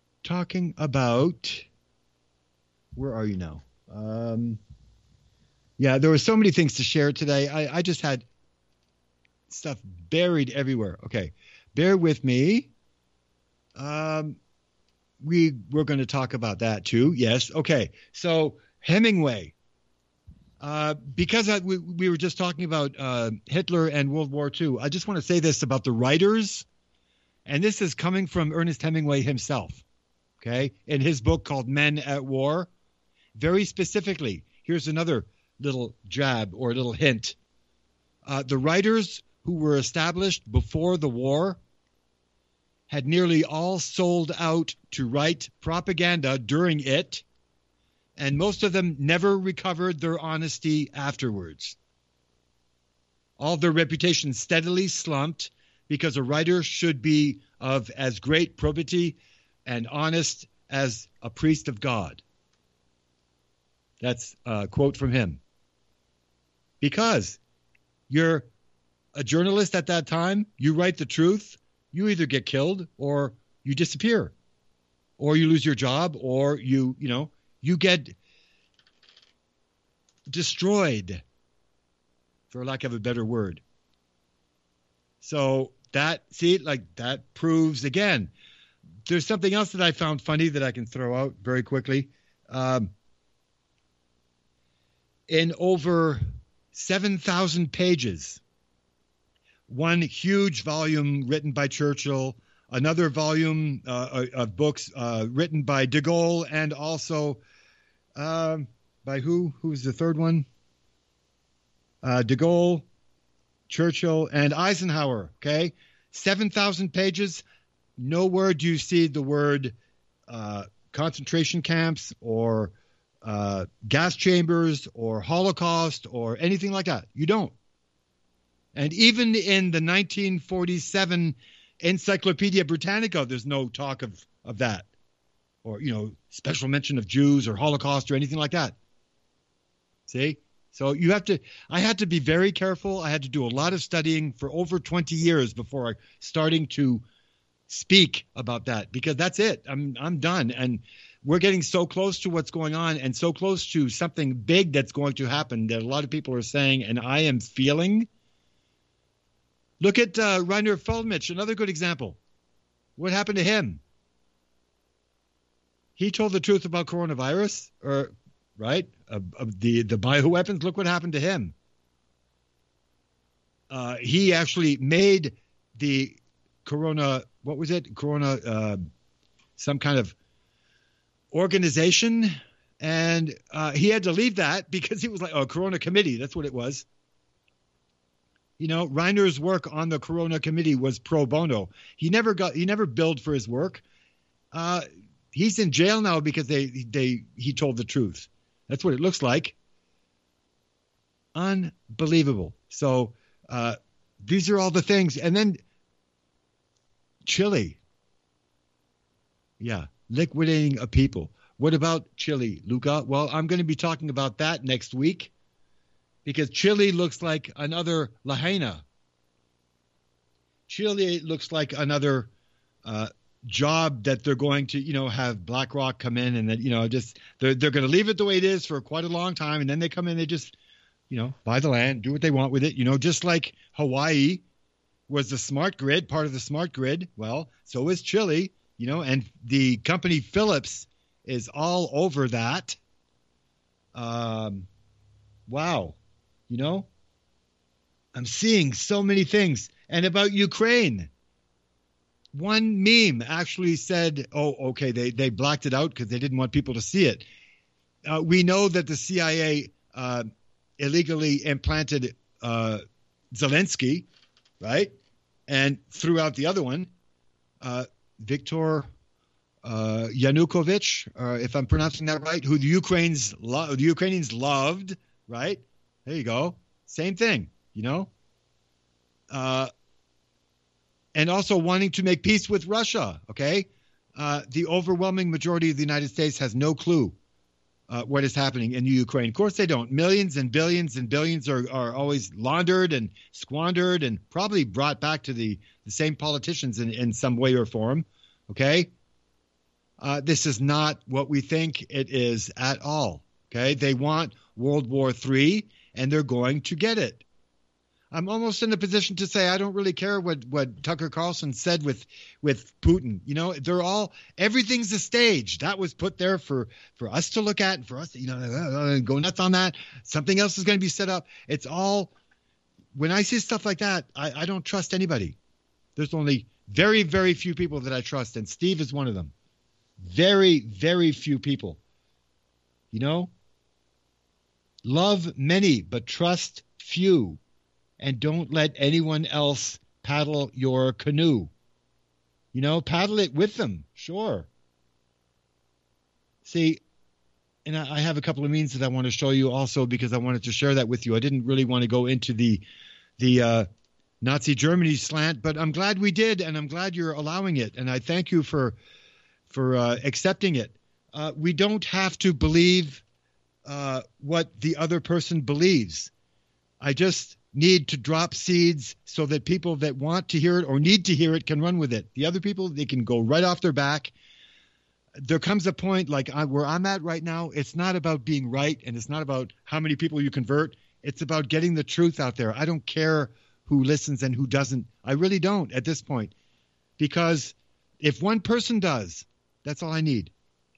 talking about, where are you now? Um, Yeah, there were so many things to share today. I, I just had stuff buried everywhere. Okay, bear with me. Um, we we're going to talk about that too. Yes. Okay. So Hemingway, uh, because I, we we were just talking about uh, Hitler and World War Two. I just want to say this about the writers, and this is coming from Ernest Hemingway himself. Okay, in his book called Men at War, very specifically. Here's another little jab or little hint. Uh, the writers who were established before the war had nearly all sold out to write propaganda during it, and most of them never recovered their honesty afterwards. All their reputations steadily slumped because a writer should be of as great probity and honest as a priest of God. That's a quote from him. Because you're a journalist at that time, you write the truth, you either get killed or you disappear, or you lose your job, or you, you know, you get destroyed, for lack of a better word. So that, see, like that proves again. There's something else that I found funny that I can throw out very quickly. Um, in over seven thousand pages, one huge volume written by Churchill, another volume uh, of books uh, written by de Gaulle, and also um, by who? Who's the third one? Uh, de Gaulle, Churchill, and Eisenhower. Okay, seven thousand pages. Nowhere do you see the word uh, concentration camps or uh, gas chambers or Holocaust or anything like that. You don't. And even in the nineteen forty-seven Encyclopedia Britannica, there's no talk of, of that, or, you know, special mention of Jews or Holocaust or anything like that. See? So you have to, I had to be very careful. I had to do a lot of studying for over twenty years before I starting to speak about that, because that's it. I'm, I'm done. And we're getting so close to what's going on and so close to something big that's going to happen that a lot of people are saying, and I am feeling. Look at uh, Rainer Feldmich, another good example. What happened to him? He told the truth about coronavirus, or right? Of, of the, the bioweapons. Look what happened to him. Uh, he actually made the corona, what was it? Corona, uh, some kind of organization. And uh, he had to leave that because he was like, oh, Corona Committee. That's what it was. You know, Reiner's work on the Corona Committee was pro bono. He never got, he never billed for his work. Uh, he's in jail now because they, they, he told the truth. That's what it looks like. Unbelievable. So uh, these are all the things. And then Chile. Yeah, liquidating a people. What about Chile, Luca? Well, I'm going to be talking about that next week, because Chile looks like another Lahaina. Chile looks like another uh, job that they're going to, you know, have BlackRock come in and that, you know, just they're they're going to leave it the way it is for quite a long time, and then they come in, they just, you know, buy the land, do what they want with it, you know, just like Hawaii was the smart grid, part of the smart grid. Well, so is Chile, you know, and the company Phillips is all over that. Um, wow. You know, I'm seeing so many things. And about Ukraine, one meme actually said, oh, okay, they, they blacked it out because they didn't want people to see it. Uh, we know that the C I A uh, illegally implanted uh, Zelensky, right? And threw out the other one, uh, Viktor uh, Yanukovych, uh, if I'm pronouncing that right, who the Ukrainians, lo- the Ukrainians loved, right? There you go. Same thing, you know? Uh, and also wanting to make peace with Russia, okay? Uh, the overwhelming majority of the United States has no clue uh, what is happening in the Ukraine. Of course they don't. Millions and billions and billions are, are always laundered and squandered and probably brought back to the, the same politicians in, in some way or form, okay? Uh, this is not what we think it is at all, okay? They want World War Three, and they're going to get it. I'm almost in a position to say I don't really care what, what Tucker Carlson said with with Putin. You know, they're all everything's a stage that was put there for for us to look at and for us to, you know, uh, go nuts on that. Something else is going to be set up. It's all when I see stuff like that, I, I don't trust anybody. There's only very, very few people that I trust, and Steve is one of them. Very, very few people. You know, love many, but trust few. And don't let anyone else paddle your canoe. You know, paddle it with them, sure. See, and I have a couple of means that I want to show you also because I wanted to share that with you. I didn't really want to go into the the uh, Nazi Germany slant, but I'm glad we did, and I'm glad you're allowing it. And I thank you for for uh, accepting it. Uh, we don't have to believe uh, what the other person believes. I just need to drop seeds so that people that want to hear it or need to hear it can run with it. The other people, they can go right off their back. There comes a point like I, where I'm at right now, it's not about being right, and it's not about how many people you convert. It's about getting the truth out there. I don't care who listens and who doesn't. I really don't at this point, because if one person does, that's all I need.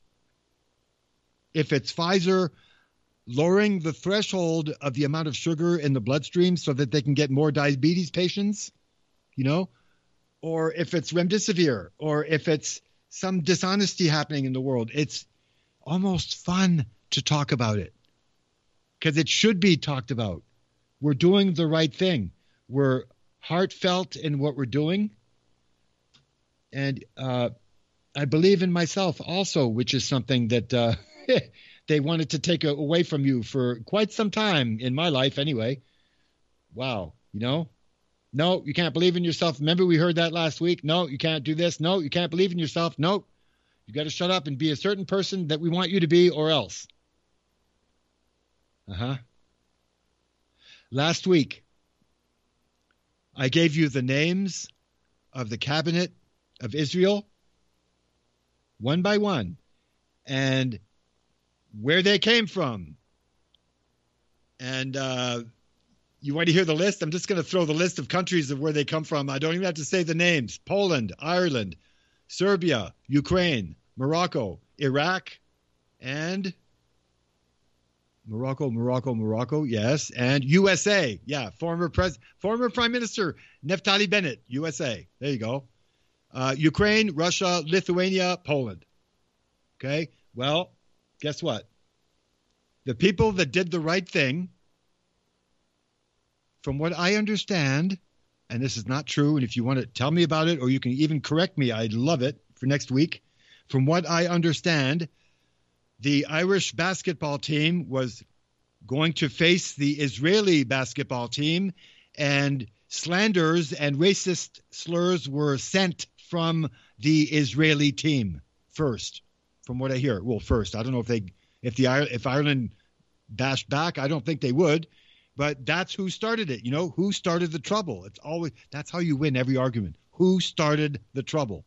If it's Pfizer lowering the threshold of the amount of sugar in the bloodstream so that they can get more diabetes patients, you know, or if it's remdesivir, or if it's some dishonesty happening in the world, it's almost fun to talk about it because it should be talked about. We're doing the right thing. We're heartfelt in what we're doing. And uh, I believe in myself also, which is something that uh, they wanted to take away from you for quite some time in my life anyway. Wow. You know, no, you can't believe in yourself. Remember we heard that last week? No, you can't do this. No, you can't believe in yourself. No, you got to shut up and be a certain person that we want you to be or else. Uh-huh. Last week, I gave you the names of the cabinet of Israel one by one and where they came from. And uh, you want to hear the list? I'm just going to throw the list of countries of where they come from. I don't even have to say the names. Poland, Ireland, Serbia, Ukraine, Morocco, Iraq, and Morocco, Morocco, Morocco, yes, and U S A. Yeah, former pres, former Prime Minister Naftali Bennett, U S A. There you go. Uh, Ukraine, Russia, Lithuania, Poland. Okay, well, guess what? The people that did the right thing, from what I understand, and this is not true, and if you want to tell me about it or you can even correct me, I'd love it for next week. From what I understand, the Irish basketball team was going to face the Israeli basketball team, and slanders and racist slurs were sent from the Israeli team first, from what I hear. Well, first, I don't know if they, if the if Ireland bashed back, I don't think they would, but that's who started it. You know, who started the trouble? It's always, that's how you win every argument. Who started the trouble?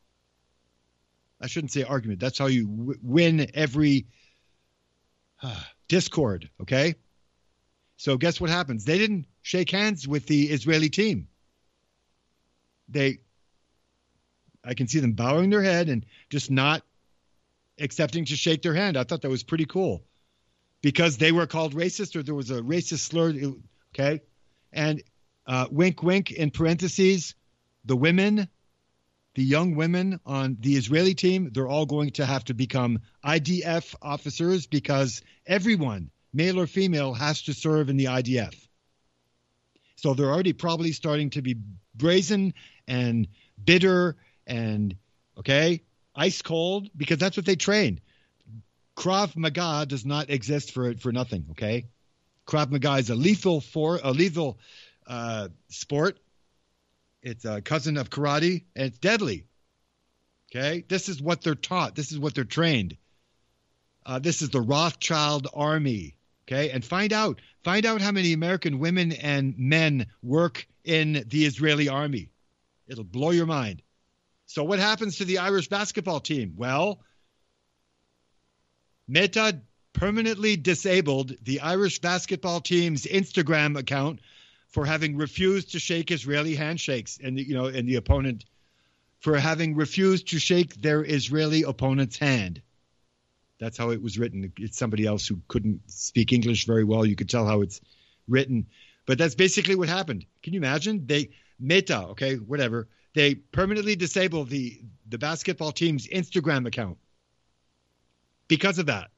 I shouldn't say argument. That's how you w- win every uh, discord, okay? So guess what happens? They didn't shake hands with the Israeli team. They, I can see them bowing their head and just not accepting to shake their hand. I thought that was pretty cool because they were called racist, or there was a racist slur, okay? And uh, wink, wink, in parentheses, the women, the young women on the Israeli team, they're all going to have to become I D F officers because everyone, male or female, has to serve in the I D F. So they're already probably starting to be brazen and bitter and, okay, ice cold, because that's what they train. Krav Maga does not exist for for nothing, okay? Krav Maga is a lethal for a lethal uh, sport. It's a cousin of karate, and it's deadly. Okay? This is what they're taught. This is what they're trained. Uh, this is the Rothschild Army. Okay? And find out. Find out how many American women and men work in the Israeli army. It'll blow your mind. So what happens to the Irish basketball team? Well, Meta permanently disabled the Irish basketball team's Instagram account for having refused to shake Israeli handshakes, and you know, and the opponent for having refused to shake their Israeli opponent's hand. That's how it was written. It's somebody else who couldn't speak English very well. You could tell how it's written, but that's basically what happened. Can you imagine? They Meta, okay, whatever. They permanently disabled the the basketball team's Instagram account because of that.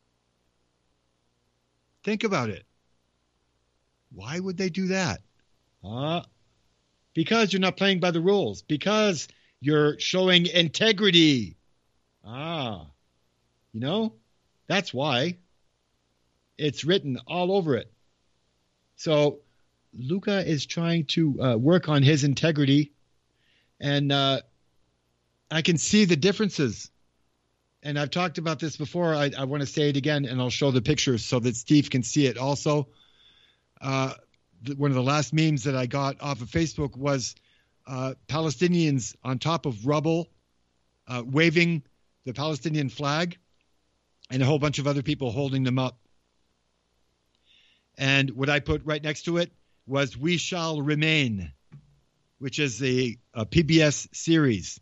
Think about it. Why would they do that? Uh, because you're not playing by the rules. Because you're showing integrity. Ah, you know, that's why. It's written all over it. So Luka is trying to uh, work on his integrity, and uh, I can see the differences. And I've talked about this before. I, I want to say it again, and I'll show the pictures so that Steve can see it also. Uh, th- one of the last memes that I got off of Facebook was uh, Palestinians on top of rubble uh, waving the Palestinian flag, and a whole bunch of other people holding them up. And what I put right next to it was "We Shall Remain," which is a, a P B S series.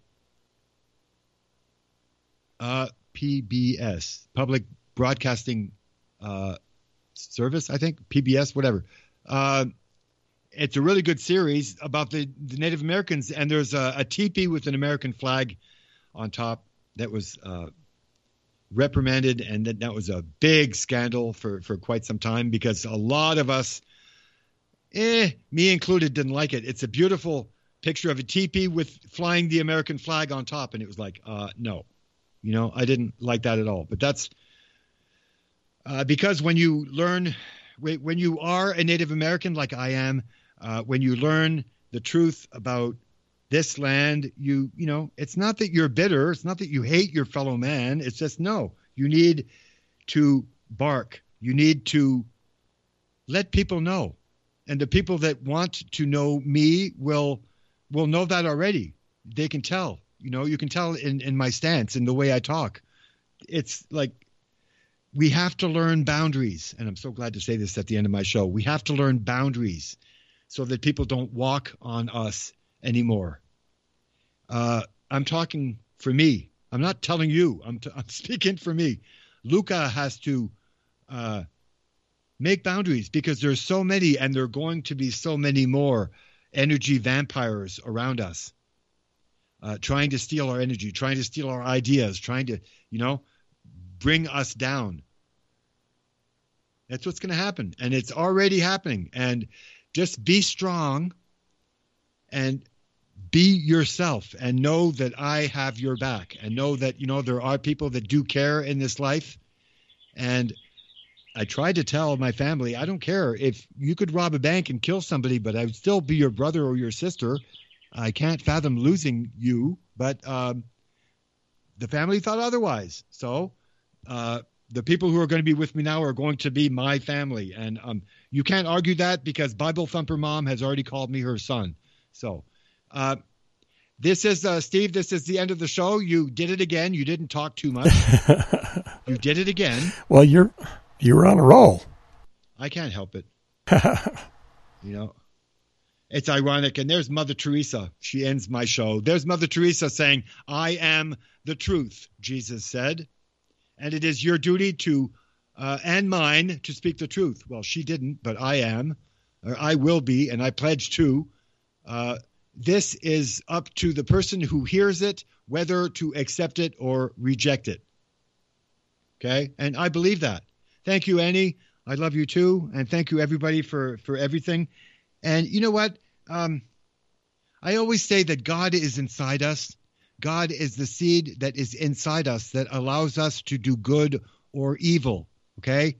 Uh, P B S, Public Broadcasting uh, Service, I think, P B S, whatever. Uh, it's a really good series about the, the Native Americans, and there's a, a teepee with an American flag on top that was uh, reprimanded, and that, that was a big scandal for, for quite some time because a lot of us, eh, me included, didn't like it. It's a beautiful picture of a teepee with flying the American flag on top, and it was like, uh, no. You know, I didn't like that at all. But that's uh, because when you learn, when you are a Native American like I am, uh, when you learn the truth about this land, you, you know, it's not that you're bitter. It's not that you hate your fellow man. It's just, no, you need to bark. You need to let people know. And the people that want to know me will, will know that already. They can tell. You know, you can tell in, in my stance, in the way I talk. It's like we have to learn boundaries. And I'm so glad to say this at the end of my show. We have to learn boundaries so that people don't walk on us anymore. Uh, I'm talking for me. I'm not telling you. I'm, t- I'm speaking for me. Luka has to uh, make boundaries because there's so many, and there are going to be so many more energy vampires around us. Uh, trying to steal our energy, trying to steal our ideas, trying to, you know, bring us down. That's what's going to happen. And it's already happening. And just be strong and be yourself and know that I have your back, and know that, you know, there are people that do care in this life. And I tried to tell my family, I don't care if you could rob a bank and kill somebody, but I would still be your brother or your sister. I can't fathom losing you, but um, the family thought otherwise. So uh, the people who are going to be with me now are going to be my family. And um, you can't argue that because Bible Thumper Mom has already called me her son. So uh, this is, uh, Steve, this is the end of the show. You did it again. You didn't talk too much. You did it again. Well, you're, you're on a roll. I can't help it. You know. It's ironic. And there's Mother Teresa. She ends my show. There's Mother Teresa saying, I am the truth, Jesus said. And it is your duty to, uh, and mine, to speak the truth. Well, she didn't, but I am, or I will be, and I pledge to. Uh, this is up to the person who hears it, whether to accept it or reject it. Okay? And I believe that. Thank you, Annie. I love you too. And thank you, everybody, for, for everything. And you know what? Um, I always say that God is inside us. God is the seed that is inside us that allows us to do good or evil, okay?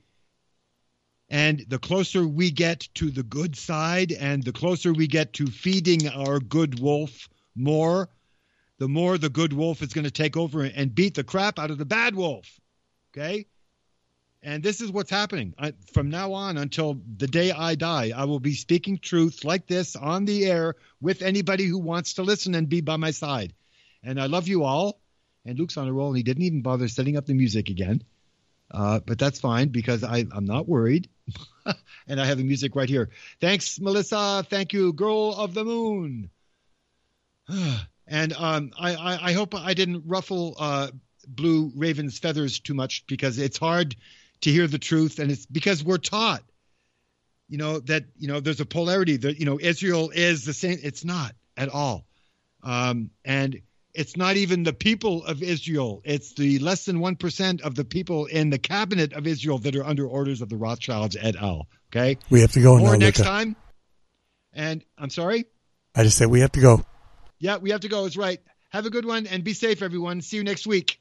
And the closer we get to the good side and the closer we get to feeding our good wolf more, the more the good wolf is going to take over and beat the crap out of the bad wolf, okay? And this is what's happening. I, from now on until the day I die, I will be speaking truth like this on the air with anybody who wants to listen and be by my side. And I love you all. And Luke's on a roll, and he didn't even bother setting up the music again. Uh, but that's fine because I, I'm not worried. And I have the music right here. Thanks, Melissa. Thank you, Girl of the Moon. And um, I, I, I hope I didn't ruffle uh, Blue Raven's feathers too much, because it's hard to hear the truth. And it's because we're taught, you know, that, you know, there's a polarity that, you know, Israel is the same. It's not at all. Um, and it's not even the people of Israel. It's the less than one percent of the people in the cabinet of Israel that are under orders of the Rothschilds et al. Okay. We have to go More now, next Luca. time. And I'm sorry. I just said we have to go. Yeah, we have to go. It's right. Have a good one and be safe, everyone. See you next week.